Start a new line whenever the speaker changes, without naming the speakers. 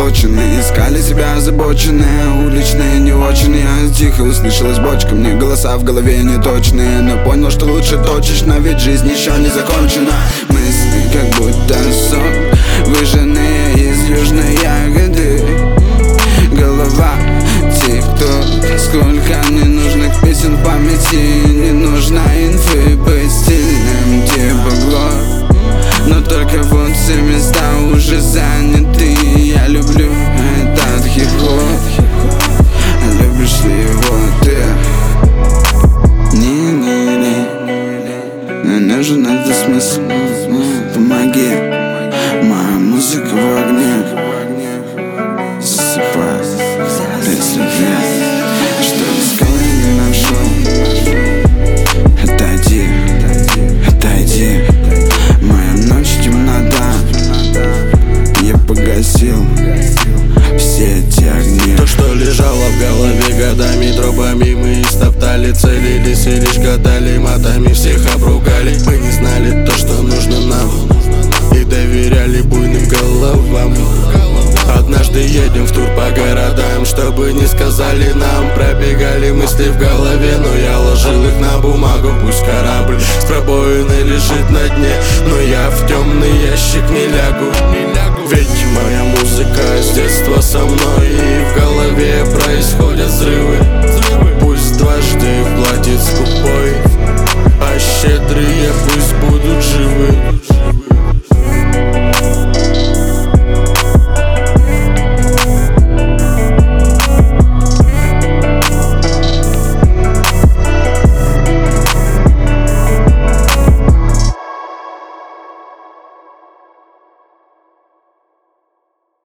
обочины искали себя озабоченные, уличные не очень. Я тихо услышалась бочка, мне голоса в голове неточные, но понял, что лучше точечно, ведь жизнь еще не закончена. Мысли как будто сок, выжженные из южной ягоды. Голова тик-ток, сколько ненужных песен в памяти. Не нужно инфы, быть стильным типа Глор, но только вот все места уже заняты. Я люблю этот хип-хоп, а любишь ли его ты? Не-не-не, мне нужен этот смысл. Помоги, моя музыка в огне. Засыпай, если я что-то скоро не нашел. Отойди, отойди, моя ночь темнота. Я погасил все эти огни.
То, что лежало в голове годами, тропами мы истоптали, целились и лишь гадали, матами всех обругали. Мы не знали то, что нужно нам, и доверяли буйным головам. Однажды едем в тур по городам, чтобы не сказали нам. Пробегали мысли в голове, но я ложил их на бумагу. Пусть корабль с пробоиной лежит на дне, но я в темный ящик не лягу.